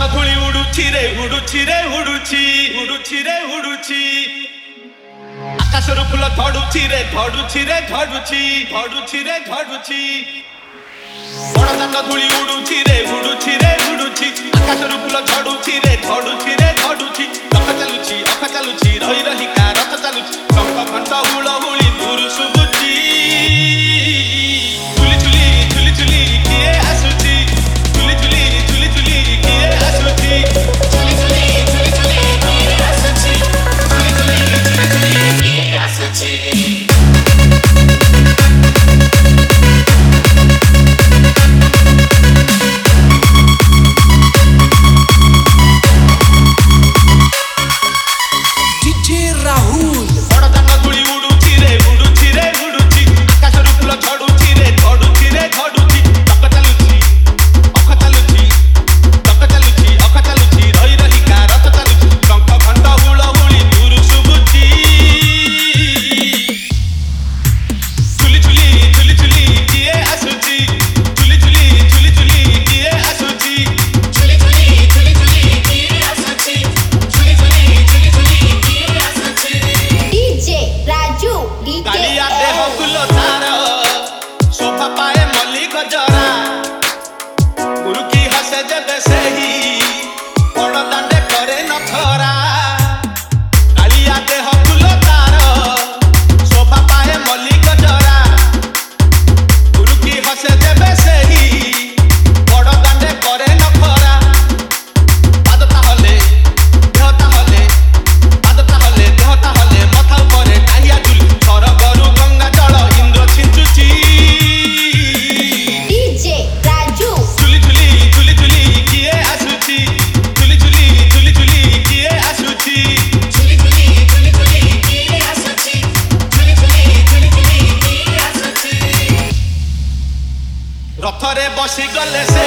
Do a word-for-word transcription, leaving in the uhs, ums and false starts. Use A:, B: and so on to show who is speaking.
A: ବଡ଼ଦାନ ଧୂଳି ଉଡୁଛି ରେ ଉଡୁଛି ରେ ଉଡୁଛି ଉଡୁଛି ରେ ଉଡୁଛି ଆକାଶରୁ ଫୁଲ ଝଡୁଛି ରେ ଝଡୁଛି ରେ ଝଡୁଛି ଝଡୁଛି ରେ ଝଡୁଛି ବଡ଼ଦାନ ଧୂଳି ଉଡୁଛି ରେ ଉଡୁଛି ରେ ଉଡୁଛି ଆକାଶରୁ ଫୁଲ ଝଡୁଛି ରେ ଝଡୁଛି ରେ ଝଡୁଛି ରଥ ଚାଲୁଛି ଅଖ ଚାଲୁଛି ରହି ରହିକା ରଥ ଚାଲୁଛି ଶଙ୍ଖ ଘଣ୍ଟ ହୁଳହୁଳି ଦୂରୁ ଶୁଭୁଛି ଝୁଲି ଝୁଲି ଝୁଲି ଝୁଲି କିଏ ଆସୁଛି ଝୁଲି ଝୁଲି ଝୁଲି ଝୁଲି କିଏ ଆସୁଛି ଝୁଲି ଝୁଲି ଝୁଲି ଝୁଲି କିଏ ଆସୁଛି ଝୁଲି ଝୁଲି ଝୁଲି ଝୁଲି କିଏ ଆସୁଛି रथरे बसी गले से